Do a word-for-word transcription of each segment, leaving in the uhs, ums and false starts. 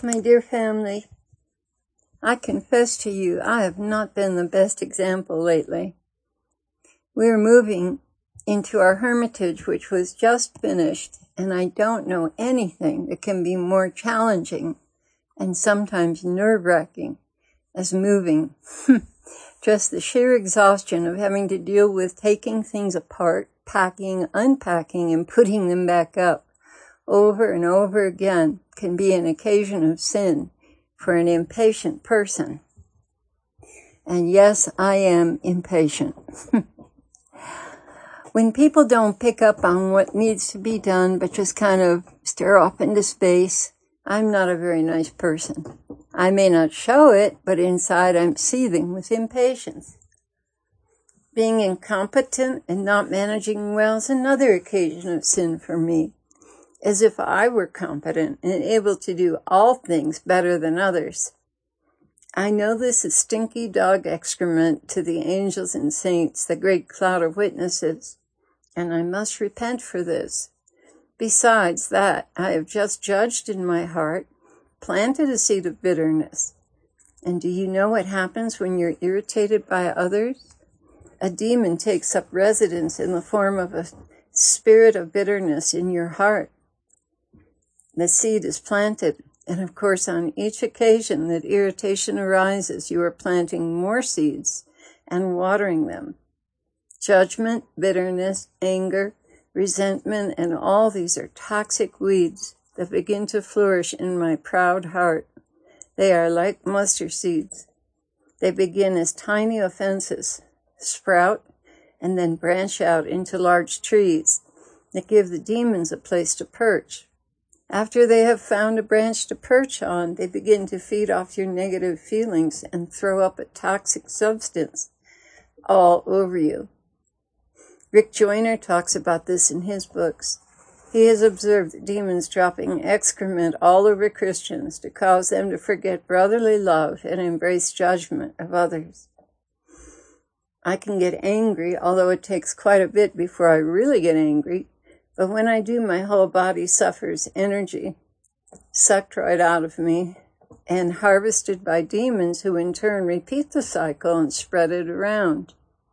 My dear family, I confess to you, I have not been the best example lately. We are moving into our hermitage, which was just finished, and I don't know anything that can be more challenging and sometimes nerve-wracking as moving. Just the sheer exhaustion of having to deal with taking things apart, packing, unpacking, and putting them back up over and over again can be an occasion of sin for an impatient person. And yes, I am impatient. When people don't pick up on what needs to be done, but just kind of stare off into space, I'm not a very nice person. I may not show it, but inside I'm seething with impatience. Being incompetent and not managing well is another occasion of sin for me, as if I were competent and able to do all things better than others. I know this is stinky dog excrement to the angels and saints, the great cloud of witnesses, and I must repent for this. Besides that, I have just judged in my heart, planted a seed of bitterness. And do you know what happens when you're irritated by others? A demon takes up residence in the form of a spirit of bitterness in your heart. The seed is planted, and of course on each occasion that irritation arises, you are planting more seeds and watering them. Judgment, bitterness, anger, resentment, and all these are toxic weeds that begin to flourish in my proud heart. They are like mustard seeds. They begin as tiny offenses, sprout, and then branch out into large trees that give the demons a place to perch. After they have found a branch to perch on, they begin to feed off your negative feelings and throw up a toxic substance all over you. Rick Joyner talks about this in his books. He has observed demons dropping excrement all over Christians to cause them to forget brotherly love and embrace judgment of others. I can get angry, although it takes quite a bit before I really get angry. But when I do, my whole body suffers energy, sucked right out of me, and harvested by demons who in turn repeat the cycle and spread it around.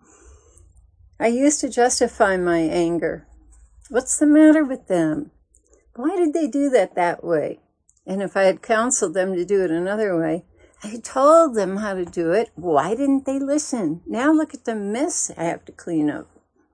I used to justify my anger. What's the matter with them? Why did they do that that way? And if I had counseled them to do it another way, I told them how to do it. Why didn't they listen? Now look at the mess I have to clean up.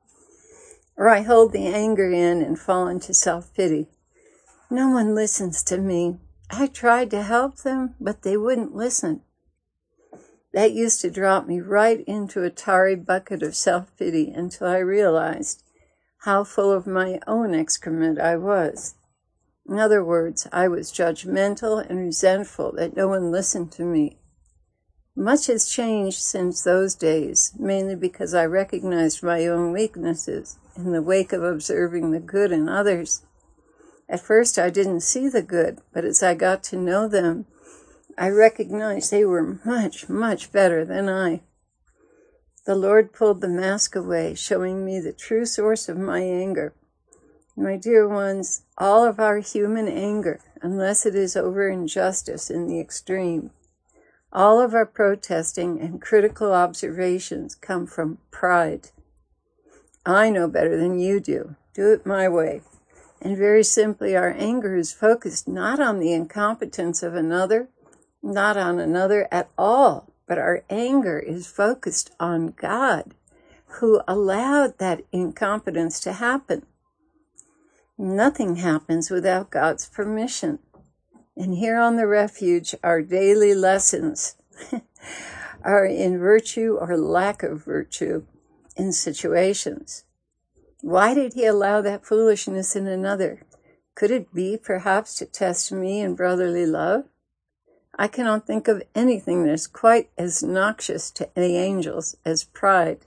Or I hold the anger in and fall into self-pity. No one listens to me. I tried to help them, but they wouldn't listen. That used to drop me right into a tarry bucket of self-pity until I realized how full of my own excrement I was. In other words, I was judgmental and resentful that no one listened to me. Much has changed since those days, mainly because I recognized my own weaknesses in the wake of observing the good in others. At first, I didn't see the good, but as I got to know them, I recognized they were much, much better than I. The Lord pulled the mask away, showing me the true source of my anger. My dear ones, all of our human anger, unless it is over injustice in the extreme, all of our protesting and critical observations come from pride. I know better than you do. Do it my way. And very simply, our anger is focused not on the incompetence of another, not on another at all, but our anger is focused on God, who allowed that incompetence to happen. Nothing happens without God's permission. And here on the refuge, our daily lessons are in virtue or lack of virtue in situations. Why did he allow that foolishness in another? Could it be perhaps to test me in brotherly love? I cannot think of anything that is quite as noxious to the angels as pride.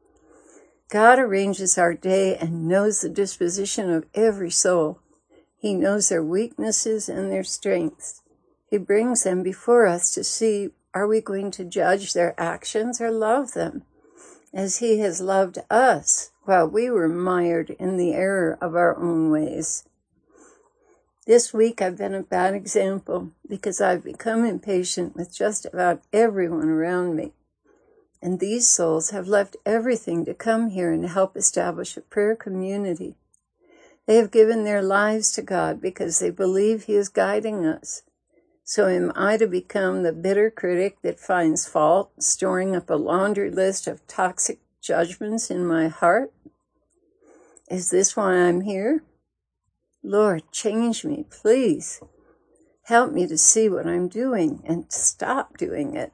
God arranges our day and knows the disposition of every soul. He knows their weaknesses and their strengths. He brings them before us to see, are we going to judge their actions or love them, as he has loved us while we were mired in the error of our own ways. This week I've been a bad example because I've become impatient with just about everyone around me. And these souls have left everything to come here and help establish a prayer community. They have given their lives to God because they believe He is guiding us. So am I to become the bitter critic that finds fault, storing up a laundry list of toxic judgments in my heart? Is this why I'm here? Lord, change me, please. Help me to see what I'm doing and to stop doing it.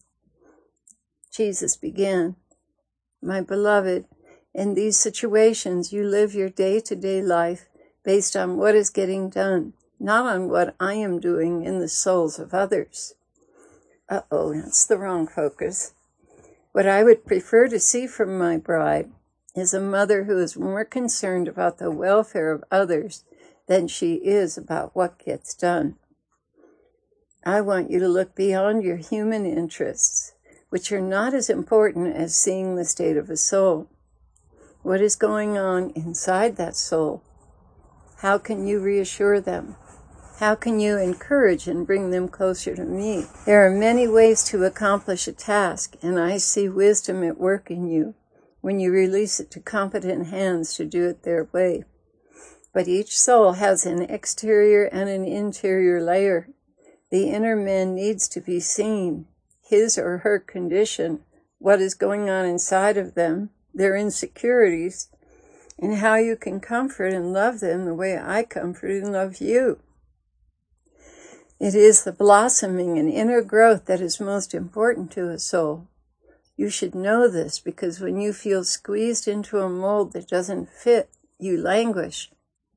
Jesus began, "My beloved, in these situations you live your day-to-day life based on what is getting done, not on what I am doing in the souls of others." Uh-oh, that's the wrong focus. What I would prefer to see from my bride is a mother who is more concerned about the welfare of others than she is about what gets done. I want you to look beyond your human interests, which are not as important as seeing the state of a soul. What is going on inside that soul? How can you reassure them? How can you encourage and bring them closer to me? There are many ways to accomplish a task, and I see wisdom at work in you when you release it to competent hands to do it their way. But each soul has an exterior and an interior layer. The inner man needs to be seen, his or her condition, what is going on inside of them, their insecurities, and how you can comfort and love them the way I comfort and love you. It is the blossoming and inner growth that is most important to a soul. You should know this because when you feel squeezed into a mold that doesn't fit, you languish.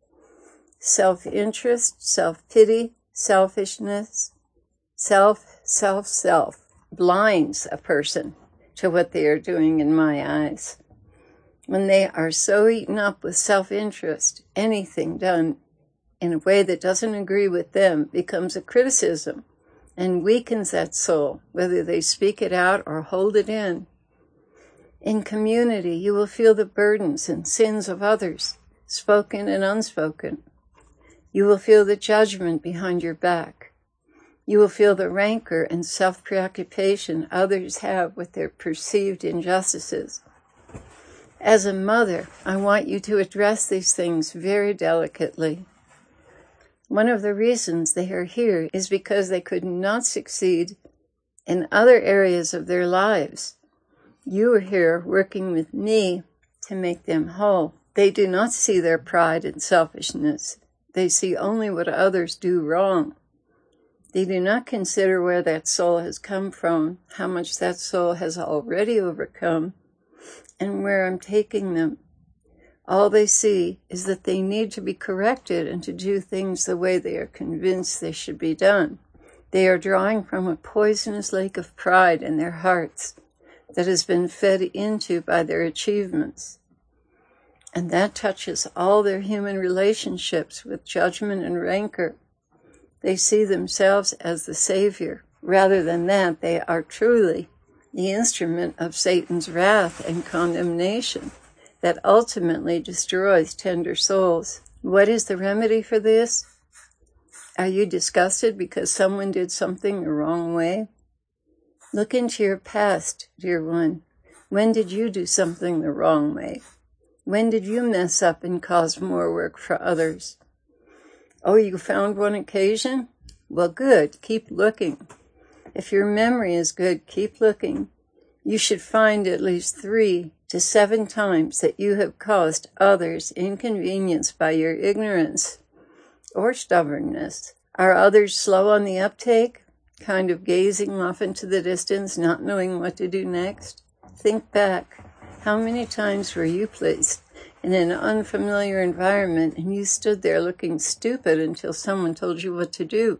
Self-interest, self-pity, selfishness, self, self, self blinds a person to what they are doing in my eyes. When they are so eaten up with self-interest, anything done in a way that doesn't agree with them becomes a criticism and weakens that soul, whether they speak it out or hold it in. In community, you will feel the burdens and sins of others, spoken and unspoken. You will feel the judgment behind your back. You will feel the rancor and self-preoccupation others have with their perceived injustices. As a mother, I want you to address these things very delicately. One of the reasons they are here is because they could not succeed in other areas of their lives. You are here working with me to make them whole. They do not see their pride and selfishness. They see only what others do wrong. They do not consider where that soul has come from, how much that soul has already overcome, and where I'm taking them. All they see is that they need to be corrected and to do things the way they are convinced they should be done. They are drawing from a poisonous lake of pride in their hearts that has been fed into by their achievements. And that touches all their human relationships with judgment and rancor. They see themselves as the Savior. Rather than that, they are truly the instrument of Satan's wrath and condemnation that ultimately destroys tender souls. What is the remedy for this? Are you disgusted because someone did something the wrong way? Look into your past, dear one. When did you do something the wrong way? When did you mess up and cause more work for others? Oh, you found one occasion? Well, good. Keep looking. If your memory is good, keep looking. You should find at least three to seven times that you have caused others inconvenience by your ignorance or stubbornness. Are others slow on the uptake, kind of gazing off into the distance, not knowing what to do next? Think back. How many times were you placed in an unfamiliar environment and you stood there looking stupid until someone told you what to do?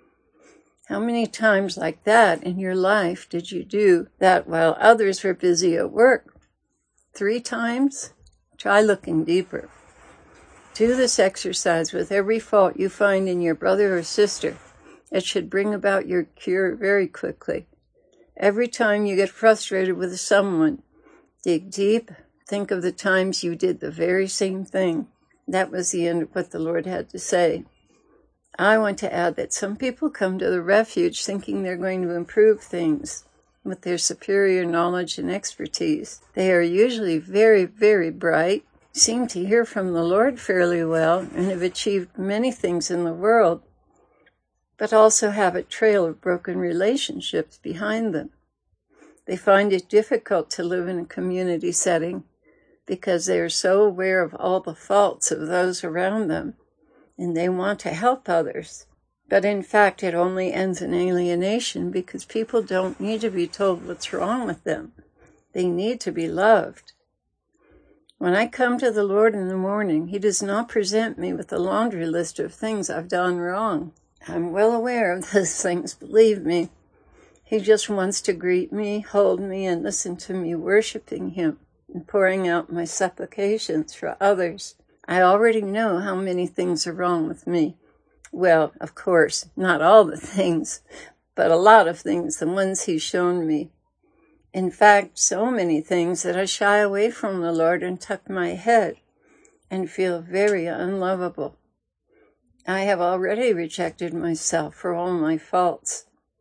How many times like that in your life did you do that while others were busy at work? Three times? Try looking deeper. Do this exercise with every fault you find in your brother or sister. It should bring about your cure very quickly. Every time you get frustrated with someone, dig deep, think of the times you did the very same thing. That was the end of what the Lord had to say. I want to add that some people come to the refuge thinking they're going to improve things with their superior knowledge and expertise. They are usually very, very bright, seem to hear from the Lord fairly well, and have achieved many things in the world, but also have a trail of broken relationships behind them. They find it difficult to live in a community setting because they are so aware of all the faults of those around them, and they want to help others. But in fact, it only ends in alienation because people don't need to be told what's wrong with them. They need to be loved. When I come to the Lord in the morning, He does not present me with a laundry list of things I've done wrong. I'm well aware of those things, believe me. He just wants to greet me, hold me, and listen to me worshiping Him and pouring out my supplications for others. I already know how many things are wrong with me. Well, of course, not all the things, but a lot of things, the ones He's shown me. In fact, so many things that I shy away from the Lord and tuck my head and feel very unlovable. I have already rejected myself for all my faults.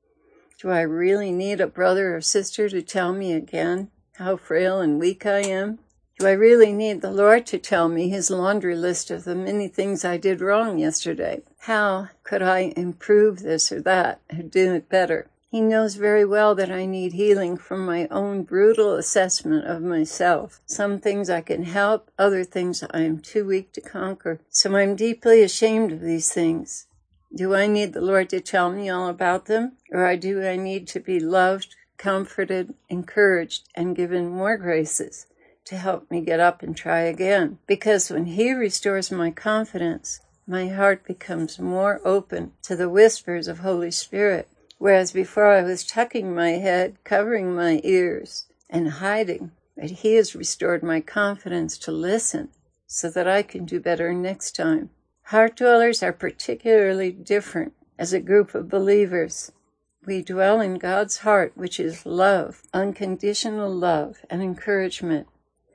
Do I really need a brother or sister to tell me again how frail and weak I am? Do I really need the Lord to tell me His laundry list of the many things I did wrong yesterday? How could I improve this or that or do it better? He knows very well that I need healing from my own brutal assessment of myself. Some things I can help, other things I am too weak to conquer. So I'm deeply ashamed of these things. Do I need the Lord to tell me all about them? Or do I need to be loved, comforted, encouraged, and given more graces to help me get up and try again? Because when He restores my confidence, my heart becomes more open to the whispers of Holy Spirit. Whereas before I was tucking my head, covering my ears, and hiding, but He has restored my confidence to listen so that I can do better next time. Heart dwellers are particularly different as a group of believers. We dwell in God's heart, which is love, unconditional love and encouragement.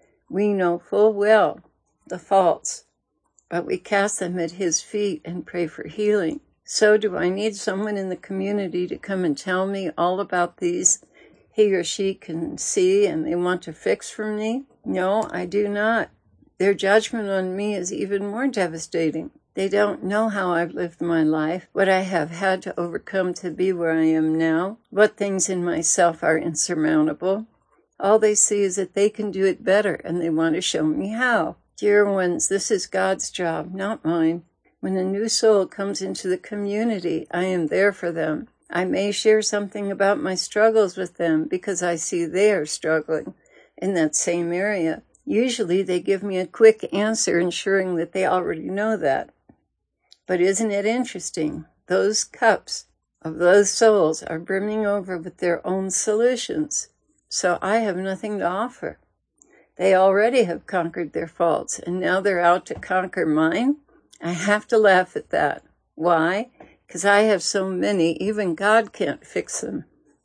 We know full well the faults, but we cast them at His feet and pray for healing. So do I need someone in the community to come and tell me all about these he or she can see and they want to fix for me? No, I do not. Their judgment on me is even more devastating. They don't know how I've lived my life, what I have had to overcome to be where I am now, what things in myself are insurmountable. All they see is that they can do it better, and they want to show me how. Dear ones, this is God's job, not mine. When a new soul comes into the community, I am there for them. I may share something about my struggles with them because I see they are struggling in that same area. Usually they give me a quick answer, ensuring that they already know that. But isn't it interesting? Those cups of those souls are brimming over with their own solutions. So I have nothing to offer. They already have conquered their faults, and now they're out to conquer mine? I have to laugh at that. Why? Because I have so many, even God can't fix them.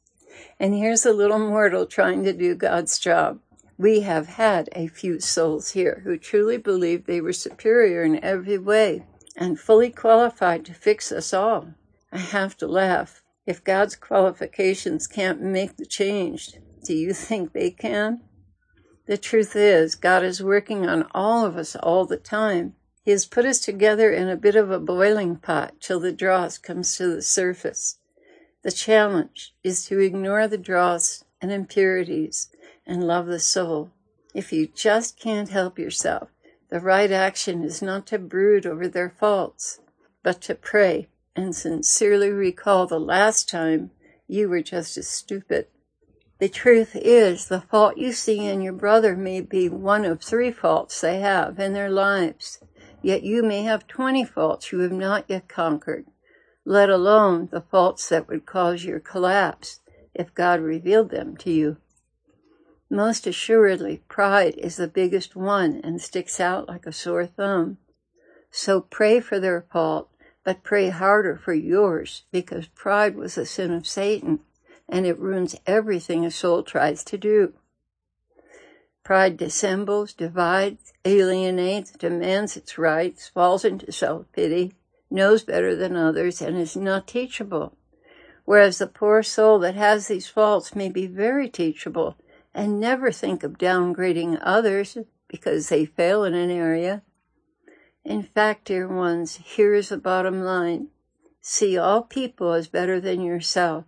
And here's a little mortal trying to do God's job. We have had a few souls here who truly believed they were superior in every way and fully qualified to fix us all. I have to laugh. If God's qualifications can't make the change, do you think they can? The truth is, God is working on all of us all the time. He has put us together in a bit of a boiling pot till the dross comes to the surface. The challenge is to ignore the dross and impurities and love the soul. If you just can't help yourself, the right action is not to brood over their faults, but to pray and sincerely recall the last time you were just as stupid. The truth is, the fault you see in your brother may be one of three faults they have in their lives. Yet you may have twenty faults you have not yet conquered, let alone the faults that would cause your collapse if God revealed them to you. Most assuredly, pride is the biggest one and sticks out like a sore thumb. So pray for their fault, but pray harder for yours, because pride was a sin of Satan, and it ruins everything a soul tries to do. Pride dissembles, divides, alienates, demands its rights, falls into self-pity, knows better than others, and is not teachable. Whereas the poor soul that has these faults may be very teachable and never think of downgrading others because they fail in an area. In fact, dear ones, here is the bottom line. See all people as better than yourself.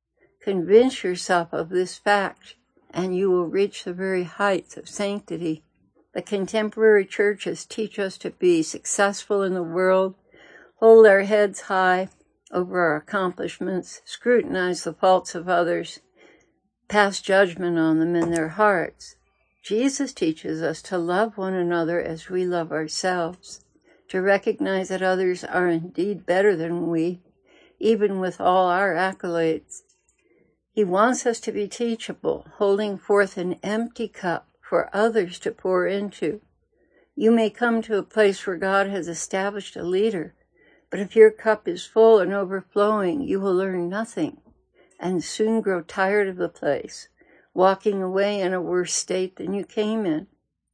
Convince yourself of this fact, and you will reach the very heights of sanctity. The contemporary churches teach us to be successful in the world, hold our heads high over our accomplishments, scrutinize the faults of others, pass judgment on them in their hearts. Jesus teaches us to love one another as we love ourselves, to recognize that others are indeed better than we, even with all our accolades. He wants us to be teachable, holding forth an empty cup for others to pour into. You may come to a place where God has established a leader, but if your cup is full and overflowing, you will learn nothing and soon grow tired of the place, walking away in a worse state than you came in.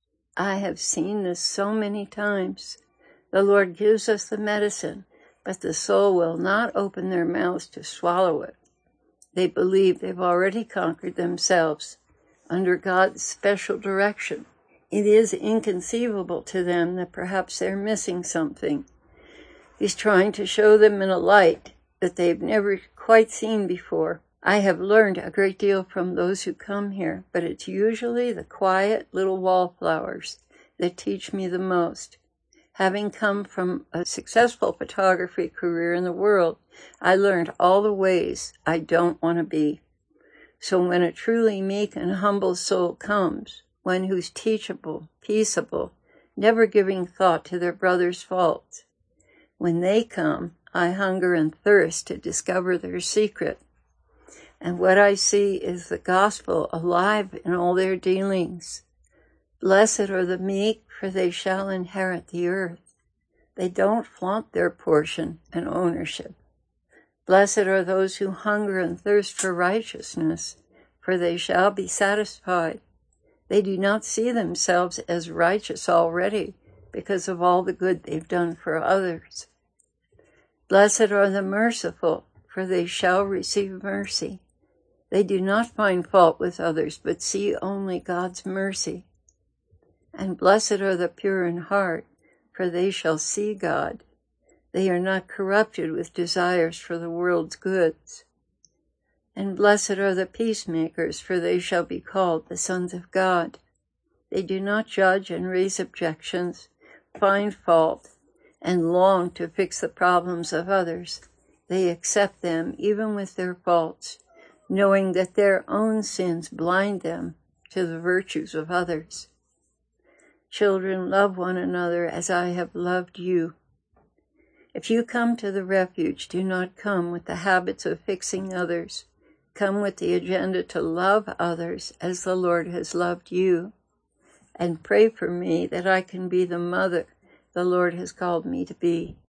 I have seen this so many times. The Lord gives us the medicine, but the soul will not open their mouths to swallow it. They believe they've already conquered themselves under God's special direction. It is inconceivable to them that perhaps they're missing something. He's trying to show them in a light that they've never quite seen before. I have learned a great deal from those who come here, but it's usually the quiet little wallflowers that teach me the most. Having come from a successful photography career in the world, I learned all the ways I don't want to be. So when a truly meek and humble soul comes, one who's teachable, peaceable, never giving thought to their brother's faults, when they come, I hunger and thirst to discover their secret. And what I see is the gospel alive in all their dealings. Blessed are the meek, for they shall inherit the earth. They don't flaunt their portion and ownership. Blessed are those who hunger and thirst for righteousness, for they shall be satisfied. They do not see themselves as righteous already because of all the good they've done for others. Blessed are the merciful, for they shall receive mercy. They do not find fault with others, but see only God's mercy. And blessed are the pure in heart, for they shall see God. They are not corrupted with desires for the world's goods. And blessed are the peacemakers, for they shall be called the sons of God. They do not judge and raise objections, find fault, and long to fix the problems of others. They accept them even with their faults, knowing that their own sins blind them to the virtues of others. Children, love one another as I have loved you. If you come to the refuge, do not come with the habits of fixing others. Come with the agenda to love others as the Lord has loved you. And pray for me that I can be the mother the Lord has called me to be.